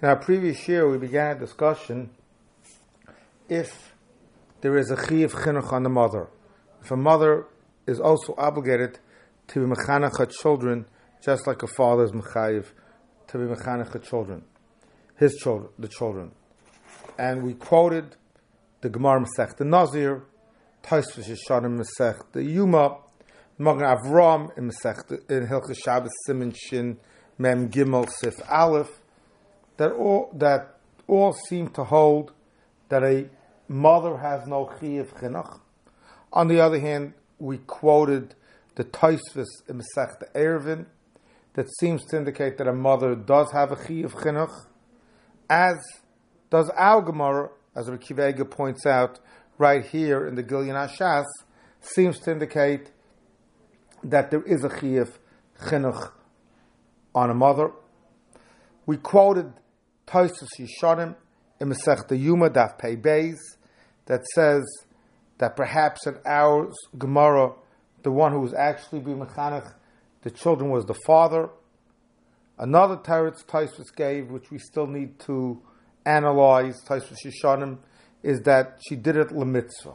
In our previous year, we began a discussion if there is a chiyuv chinuch on the mother. If a mother is also obligated to be mechanech her children, just like a father is mechayiv to be mechanech her children, the children. And we quoted the Gemara Masech the Nazir, Tosfos Yeshanim Masech the Yuma, Magen Avram in Hilchos Shabbos Siman Shin Mem Gimel Sif Aleph, that all seem to hold that a mother has no chiyuv chinuch. On the other hand, we quoted the Tosfos in Masech the Eruvin that seems to indicate that a mother does have a chiyuv chinuch, as does our Gemara, as Rabbi Akiva Eiger points out right here in the Gilyon HaShas, seems to indicate that there is a chiyuv chinuch on a mother. We quoted Tosfos Yeshanim in Masechta Yuma Daf Pei Beis that says that perhaps in our Gemara, the one who was actually being mechanech the children was the father. Another teretz Tosfos gave, which we still need to analyze, Tosfos Yeshanim, is that she did it l'mitzvah.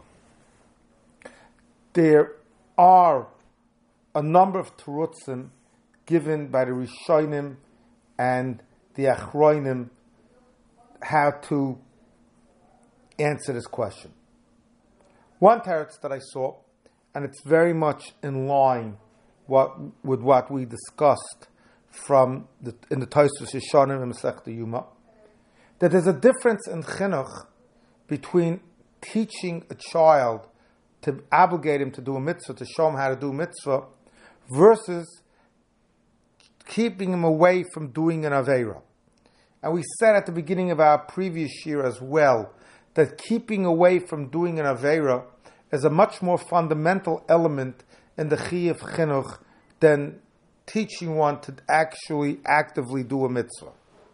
There are a number of terutzim given by the Rishonim and the Achronim how to answer this question. One teretz that I saw, and it's very much in line with what we discussed in the Tosfos Yeshanim and Masechta Yuma, that there's a difference in chinuch between teaching a child to obligate him to do a mitzvah, to show him how to do a mitzvah, versus keeping him away from doing an aveira. And we said at the beginning of our previous year as well that keeping away from doing an aveira is a much more fundamental element in the chiyuv chinuch than teaching one to actually actively do a mitzvah.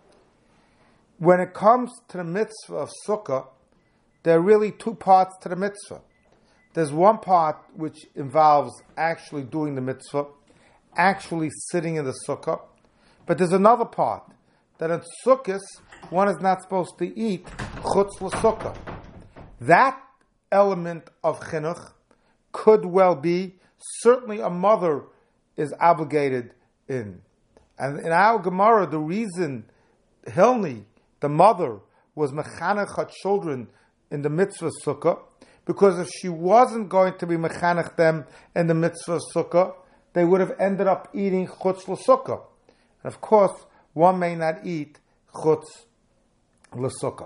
When it comes to the mitzvah of sukkah, there are really two parts to the mitzvah. There's one part which involves actually doing the mitzvah, actually sitting in the sukkah, but there's another part that in sukkahs one is not supposed to eat chutz l'sukkah. That element of chinuch could well be certainly a mother is obligated in. And in our Gemara, the reason Hilni, the mother, was mechanech her children in the mitzvah sukkah, because if she wasn't going to be mechanech them in the mitzvah sukkah, they would have ended up eating chutz l'sukkah. And of course, one may not eat chutz l'sukkah.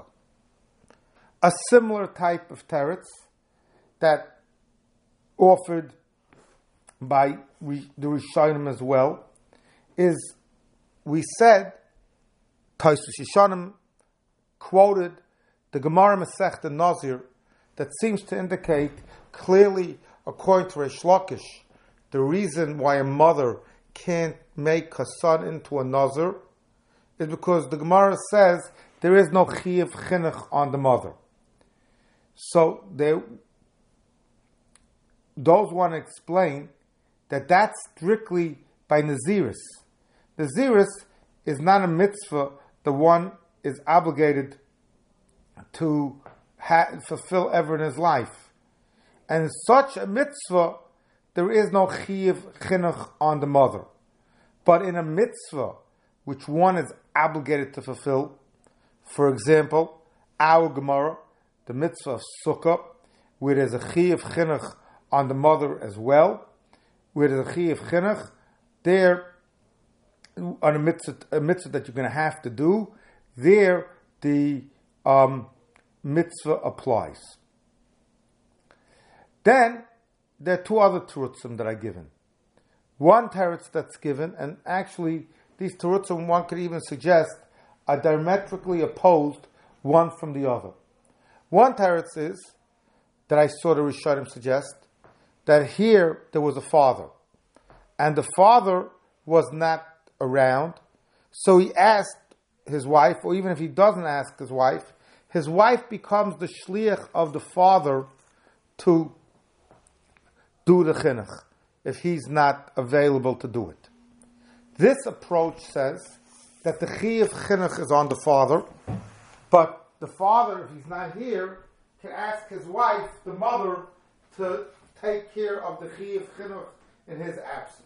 A similar type of teretz that offered by the Rishonim as well is, we said, Tosfos Yeshanim quoted the Gemara Masechta Nazir that seems to indicate clearly, according to Reish Lakish, the reason why a mother can't make her son into a Nazir is because the Gemara says there is no chiyuv chinuch on the mother. So those want to explain that that's strictly by Naziris. Naziris is not a mitzvah the one is obligated to fulfill ever in his life. And in such a mitzvah, there is no chiyuv chinuch on the mother. But in a mitzvah which one is obligated to fulfill, for example, our Gemara, the mitzvah of Sukkah, where there's a chiyuv chinuch on the mother as well, where there's a chiyuv chinuch, there, on a mitzvah that you're going to have to do, there the mitzvah applies. Then, there are two other terutzim that are given. One teretz that's given, and actually these terutzim, one could even suggest, are diametrically opposed one from the other. One teretz is, that I saw the Rishonim suggest, that here there was a father, and the father was not around, so he asked his wife, or even if he doesn't ask his wife becomes the shliach of the father to do the chinuch, if he's not available to do it. This approach says that the chiyuv chinuch is on the father, but the father, if he's not here, can ask his wife, the mother, to take care of the chiyuv chinuch in his absence.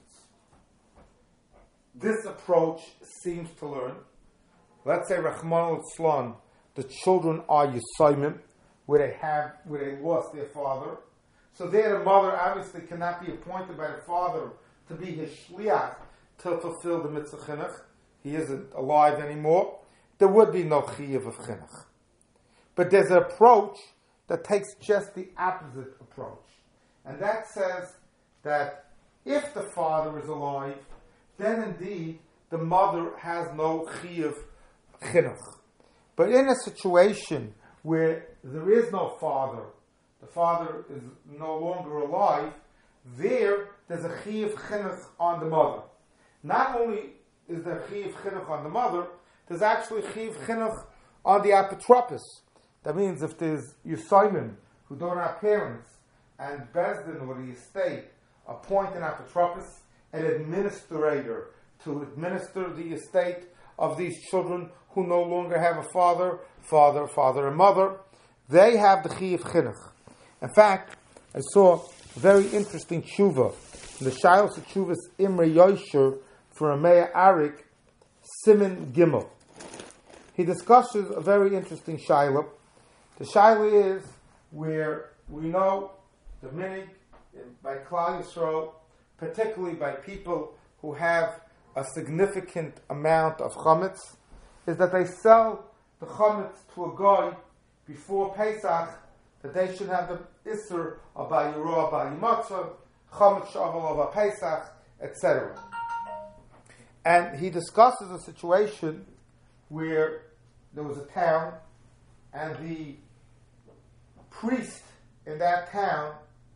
This approach seems to learn, let's say Rachmana litzlan, the children are Yisoimim, where they lost their father. So there the mother obviously cannot be appointed by the father to be his shliach to fulfill the mitzvah chinuch. He isn't alive anymore. There would be no chiyuv of chinuch. But there's an approach that takes just the opposite approach. And that says that if the father is alive, then indeed the mother has no chiyuv chinuch. But in a situation where there is no father, the father is no longer alive, there's a chiyuv chinuch on the mother. Not only is there chiyuv chinuch on the mother, there's actually chiyuv chinuch on the apotropos. That means if there's Yisoimim who don't have parents, and Bezdin or the estate appoint an apotropos, an administrator, to administer the estate of these children who no longer have a father, and mother, they have the chiyuv chinuch. In fact, I saw a very interesting tshuva in the Shailos Tshuvas Imre Yosher for Rameh Arik, Siman Gimel. He discusses a very interesting shayla. The shayla is where we know the minig by Klal Yisrael, particularly by people who have a significant amount of chametz, is that they sell the chametz to a guy before Pesach, that they should have the Isser of Bayirah, Bayimatzah, chametz shaval of Pesach, etc. And he discusses a situation where there was a town, and the priest in that town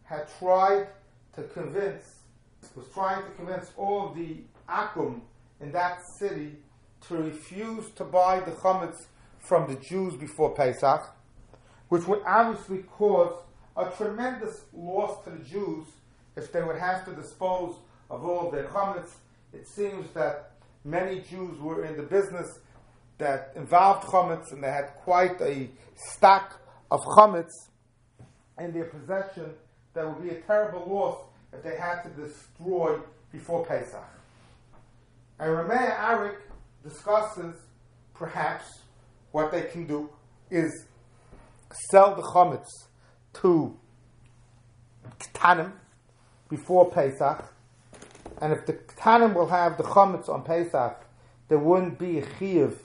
was trying to convince all of the Akum in that city to refuse to buy the chametz from the Jews before Pesach, which would obviously cause a tremendous loss to the Jews if they would have to dispose of all of their chametz. It seems that many Jews were in the business that involved chametz, and they had quite a stock of chametz in their possession that would be a terrible loss if they had to destroy before Pesach. And Rameh Arik discusses perhaps what they can do is sell the chametz to Ktanim before Pesach, and if the Ktanim will have the chametz on Pesach, there wouldn't be a chiyuv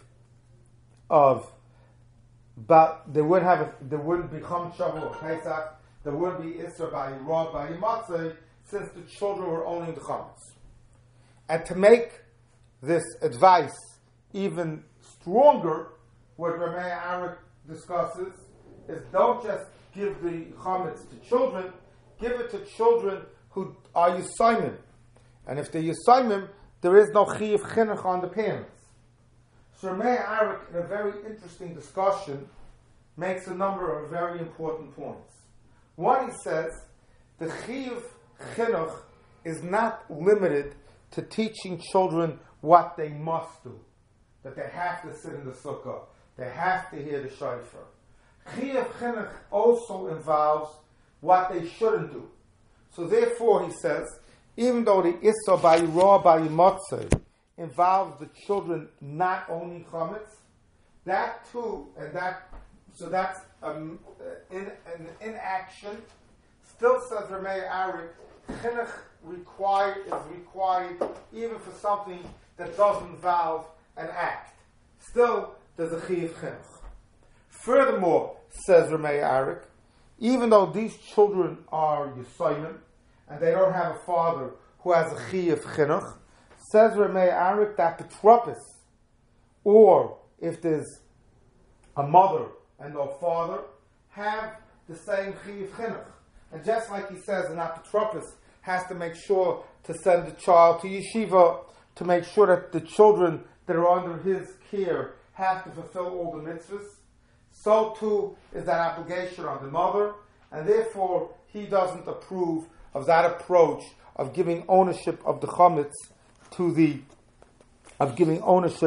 but there wouldn't be chametz shavuot of Pesach. There wouldn't be Isser Bayirah Bayimatzah, since the children were owning the chametz. And to make this advice even stronger, what Rameh Arik discusses is don't just give the chametz to children, give it to children who are Yisoimim. And if they're Yisoimim, there is no chiyuv chinuch on the parents. So Rameh Arik, in a very interesting discussion, makes a number of very important points. One, he says, the chiyuv chinuch is not limited to teaching children what they must do, that they have to sit in the sukkah, they have to hear the shofar. Chiyuv chinuch also involves what they shouldn't do. So therefore, he says, even though the Issa Bayirah Bayimatzah involves the children not owning chametz, that too, so that's in action. Still says Rameh Arik, chinuch is required even for something that doesn't involve an act. Still, there's a chiyuv chinuch. Furthermore, says Rameh Arik, even though these children are Yisoimim and they don't have a father who has a chiyuv chinuch, says Rameh Arik that the apotropos, or if there's a mother and no father, have the same chiyuv chinuch. And just like he says, an apotropos has to make sure to send the child to yeshiva, to make sure that the children that are under his care have to fulfill all the mitzvahs, so too is that obligation on the mother, and therefore he doesn't approve of that approach of giving ownership of the chametz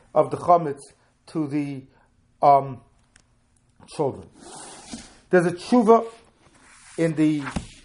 of the chametz to the children. There's a tshuva in the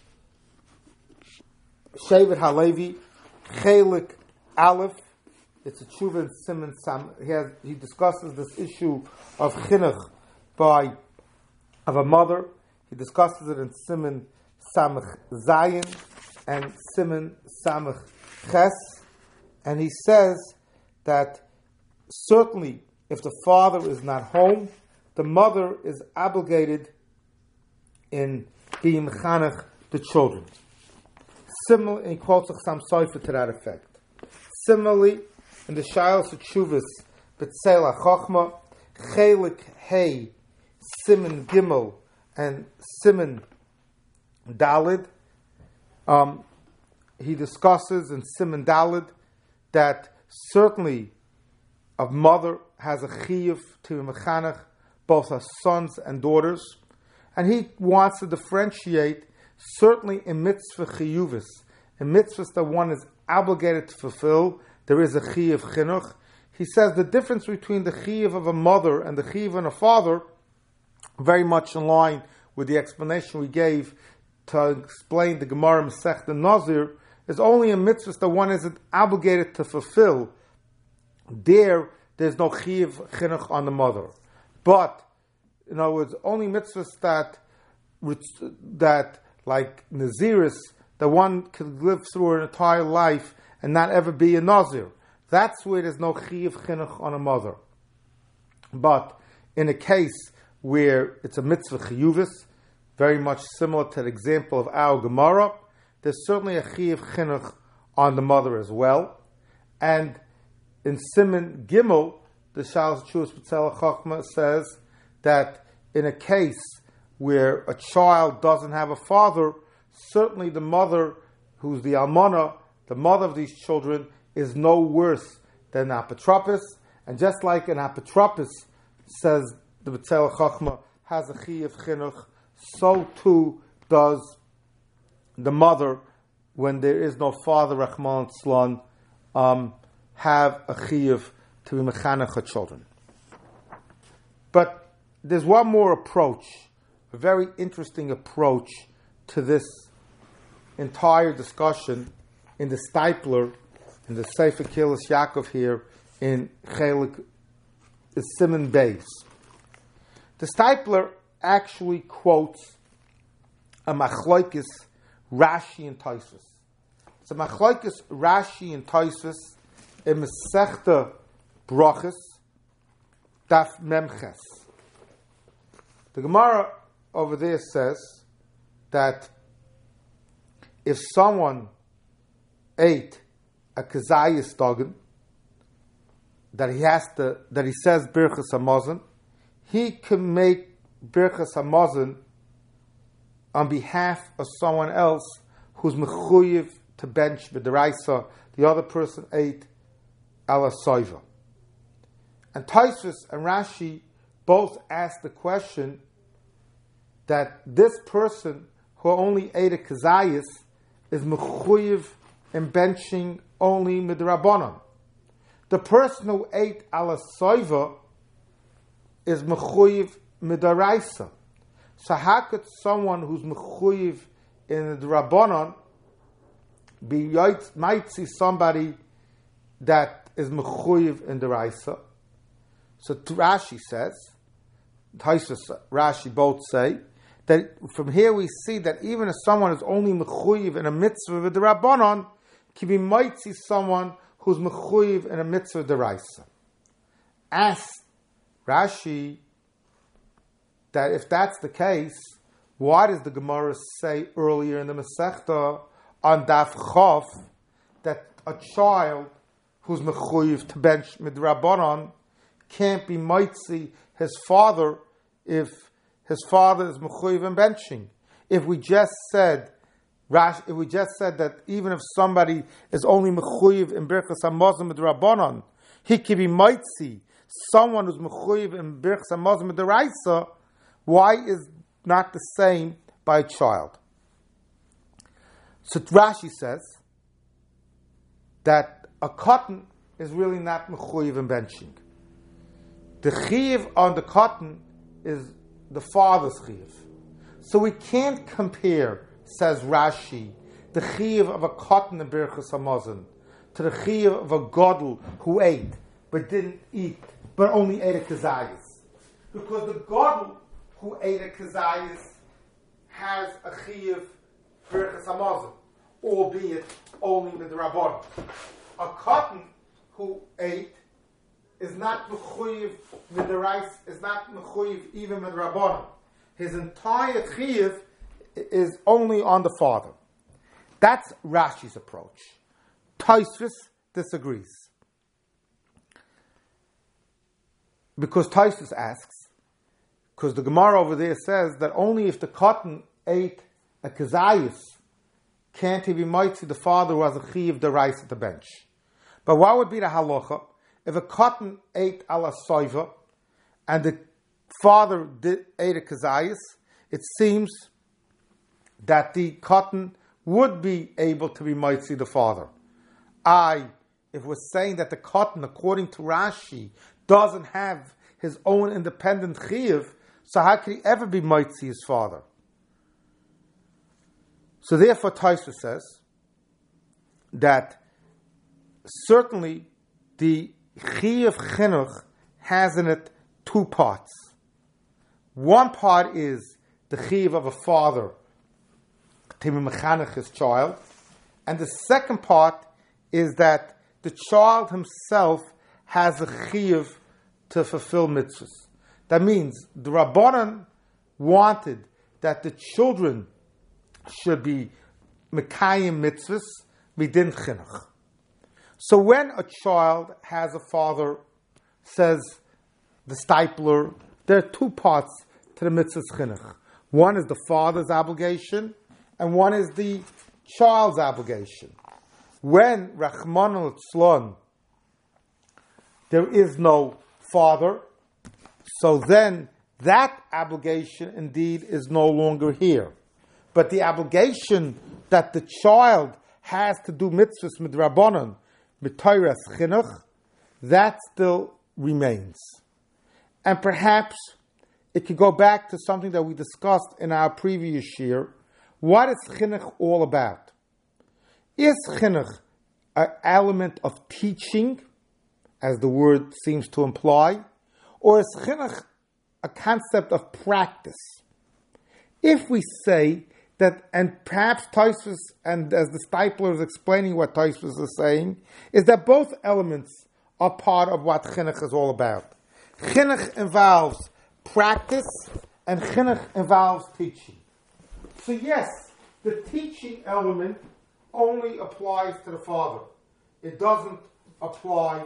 Shevet HaLevi, Chelik Aleph. It's a tshuva in Siman Sam. He discusses this issue of chinuch of a mother. He discusses it in Siman Samach Zayin and Siman Samach Ches, and he says that certainly if the father is not home, the mother is obligated in being mechanech the children. Similarly, he quotes a Chassam Sofer to that effect. Similarly, in the Shayos Tshuvas B'Tzel HaChochma, Chelik Hey, Siman Gimel, and Siman Dalid, he discusses in Siman Dalid that certainly a mother has a chiyuv to be mechanech both her sons and daughters, and he wants to differentiate certainly in mitzvah chiyuvis, in mitzvahs that one is obligated to fulfill, there is a chiyuv chinuch. He says the difference between the chiyuv of a mother and the chiyuv of a father, very much in line with the explanation we gave to explain the Gemara Masechta Nazir, is only in mitzvahs that one isn't obligated to fulfill. There's no chiyuv chinuch on the mother. But, in other words, only mitzvahs that like Naziris, that one could live through an entire life and not ever be a Nazir. That's where there's no chiyuv chinuch on a mother. But in a case where it's a mitzvah chiyuvis, very much similar to the example of our Gemara, there's certainly a chiyuv chinuch on the mother as well. And in Siman Gimel, the Sha'al Tshuvas B'Tzel HaChochma says that in a case where a child doesn't have a father, certainly the mother, who's the almana, the mother of these children, is no worse than an apotropos. And just like an apotropos, says the B'Tzel HaChochma, has a chiyuv chinuch, so too does the mother, when there is no father, Rachmana litzlan, have a chiyuv to be mechanech her children. But there's one more approach, a very interesting approach to this entire discussion in the Stipler, in the Sefer Kilas Yaakov here in Chelik Siman Beis. The Stipler actually quotes a machlokes Rashi and Tosfos. It's a machlokes Rashi and Tosfos in Masechta Brachos Daf Memches. The Gemara over there says that if someone ate a kazayis dogen, that he says Birchas Hamazon, he can make Birchas Hamazon on behalf of someone else who's mechuyev to bench b'deraisa. The other person ate ala soiva. And Tosfos and Rashi both ask the question that this person who only ate a kazayis is mechuyev in benching only midrabanan. The person who ate ala soiva is mechuyev midaraisa. So how could someone who's mechuyev in the rabbanon might see somebody that is mechuyev in the raisa? So Rashi says, Tosfos, Rashi both say that from here we see that even if someone is only mechuyev in a mitzvah with the rabbanon, we might see someone who's mechuyev in a mitzvah with the raisa. Ask Rashi that if that's the case, why does the Gemara say earlier in the Masechta on Daf Chof that a child who's mechuyev to bench midrabanan can't be mitzi his father if his father is mechuyev in benching? If we just said that even if somebody is only mechuyev in Birchas Hamazon midrabanan, he can be mitzi someone who's mechuyev in Birchas Hamazon midaraisa, why is not the same by a child? So Rashi says that a cotton is really not mechuyev in benching. The chiyuv on the cotton is the father's chiyuv. So we can't compare, says Rashi, the chiyuv of a cotton in Birchas Hamazon to the chiyuv of a gadol who ate but didn't eat, but only ate a kazayis. Because the gadol who ate a kazayis has a chiyuv Birchas Hamazon, albeit only midrabanan. A cotton who ate is not mechuyev midarais, is not mechuyev even midrabanan. His entire chiyuv is only on the father. That's Rashi's approach. Tosfos disagrees. Because Tosfos asks, because the Gemara over there says that only if the cotton ate a kazayis can't he be mitzi the father who has a chiyuv derais at the bench. But what would be the halacha if a cotton ate ala soiva and the father ate a kazayis? It seems that the cotton would be able to be mitzi the father. If we're saying that the cotton, according to Rashi, doesn't have his own independent chiyuv, so how could he ever be mitzi his father? So therefore, Tosfos says that certainly the chiyuv chinuch has in it two parts. One part is the chiyuv of a father to be mechanech his child, and the second part is that the child himself has a chiyuv to fulfill mitzvahs. That means the Rabbanan wanted that the children should be mekayim mitzvahs midin chinuch. So when a child has a father, says the Stipler, there are two parts to the mitzvahs chinuch. One is the father's obligation, and one is the child's obligation. When Rachmana litzlan, there is no father, so then that obligation indeed is no longer here. But the obligation that the child has to do mitzvahs midrabanan, mitayras chinuch, that still remains. And perhaps it could go back to something that we discussed in our previous year. What is chinuch all about? Is chinuch an element of teaching, as the word seems to imply, or is chinuch a concept of practice? If we say that, and perhaps Tosfos, and as the Stipler is explaining what Tosfos is saying, is that both elements are part of what chinuch is all about. Chinuch involves practice, and chinuch involves teaching. So yes, the teaching element only applies to the father. It doesn't apply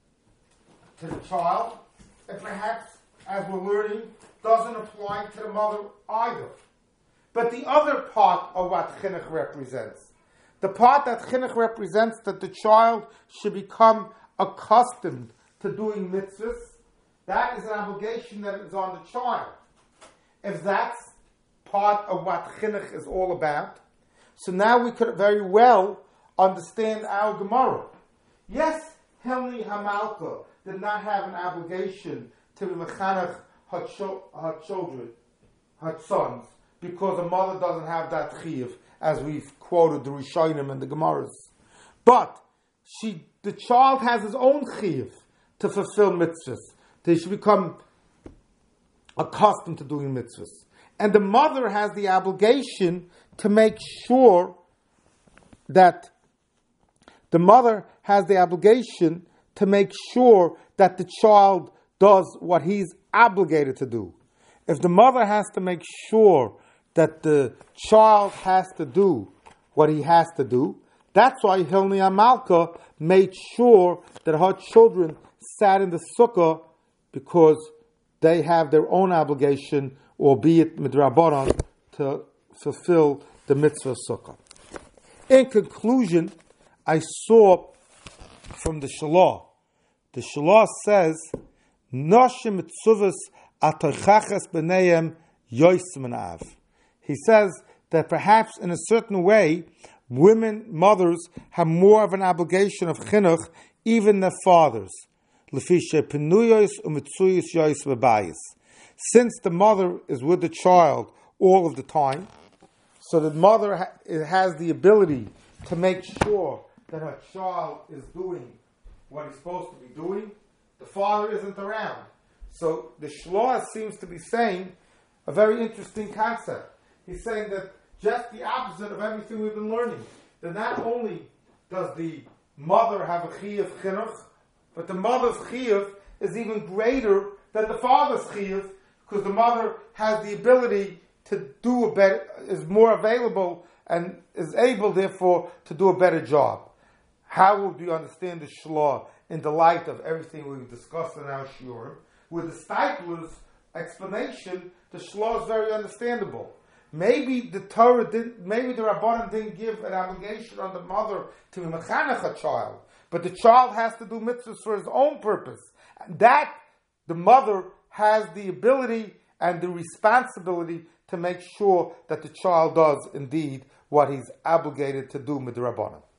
to the child, and perhaps, as we're learning, doesn't apply to the mother either. But the other part of what chinuch represents, the part that chinuch represents that the child should become accustomed to doing mitzvahs, that is an obligation that is on the child. If that's part of what chinuch is all about, so now we could very well understand our Gemara. Yes, Hilni Hamalka did not have an obligation to be mechanech her children, her sons, because a mother doesn't have that chiyuv, as we've quoted the Rishonim and the Gemaras. But the child has his own chiyuv to fulfill mitzvahs. They should become accustomed to doing mitzvahs. And the mother has the obligation to make sure that the child does what he's obligated to do. If the mother has to make sure that the child has to do what he has to do, that's why Hilni Amalka made sure that her children sat in the sukkah, because they have their own obligation, albeit midrabanan, to fulfill the mitzvah sukkah. In conclusion, I saw from the Shalah. The Shalah says, "Noshim mitzuvas atochachas b'neihem yosim av." He says that perhaps in a certain way, mothers have more of an obligation of chinuch, even their fathers. Since the mother is with the child all of the time, so the mother has the ability to make sure that her child is doing what he's supposed to be doing. The father isn't around. So the Shloah seems to be saying a very interesting concept. He's saying that just the opposite of everything we've been learning. That not only does the mother have a chiyuv chinuch, but the mother's chiyuv is even greater than the father's chiyuv, because the mother has the ability to do a better, is more available and is able, therefore, to do a better job. How would you understand the Shloah in the light of everything we've discussed in our shiurim? With the Steipler's explanation, the Shloah is very understandable. Maybe the Rabbanan didn't give an obligation on the mother to be mechanech a child, but the child has to do mitzvahs for his own purpose. And that the mother has the ability and the responsibility to make sure that the child does indeed what he's obligated to do midrabanan.